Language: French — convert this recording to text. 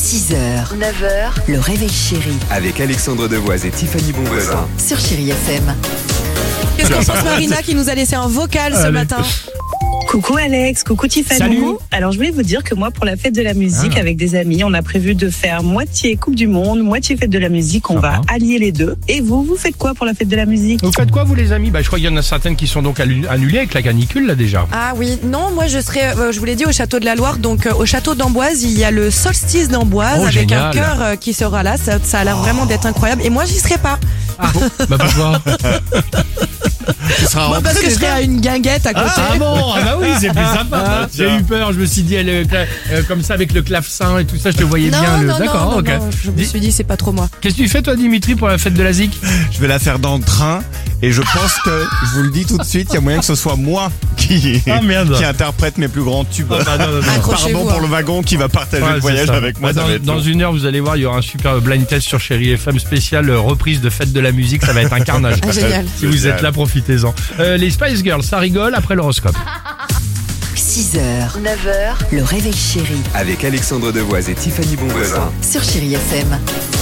6h, 9h, le réveil chéri Avec Alexandre Devoise et Tiffany Bonvoisin. sur Chéri FM. Qu'est-ce qu'on pense Marina qui nous a laissé un vocal ce matin? Coucou Alex, coucou Tiffany. Salut. Alors je voulais vous dire que moi pour la fête de la musique avec des amis, on a prévu de faire moitié Coupe du Monde, moitié fête de la musique, on va allier les deux. Et vous faites quoi pour la fête de la musique? Vous faites quoi vous les amis? Je crois qu'il y en a certaines qui sont donc annulées avec la canicule là déjà. Ah oui, non, moi je serai, je vous l'ai dit, au château de la Loire, donc au château d'Amboise, il y a le solstice d'Amboise avec génial. un chœur qui sera là, ça a l'air vraiment d'être incroyable. Et moi j'y serai pas. Bah pourquoi? Moi parce que je serai à une guinguette à côté. Ah bon, ah bah oui, c'est plus sympa. J'ai eu peur, je me suis dit comme ça avec le clavecin et tout ça, je te voyais bien. D'accord, ok. non, je me suis dit c'est pas trop moi. Qu'est-ce que tu fais toi Dimitri pour la fête de la ZIC? Je vais la faire dans le train et je pense que, je vous le dis tout de suite, il y a moyen que ce soit moi qui interprète mes plus grands tubes. Accrochez-vous, Pardon pour le wagon qui va partager le voyage avec moi. Dans, Ça va être dans long. une heure, vous allez voir, il y aura un super blind test sur Chéri FM spécial reprise de fête de la musique. Ça va être un carnage. Ah, génial. Si vous êtes là, profitez-en. Les Spice Girls, ça rigole après l'horoscope. 6h, 9h, le réveil chéri Avec Alexandre Devoise et Tiffany Bonvoisin. sur Chéri FM.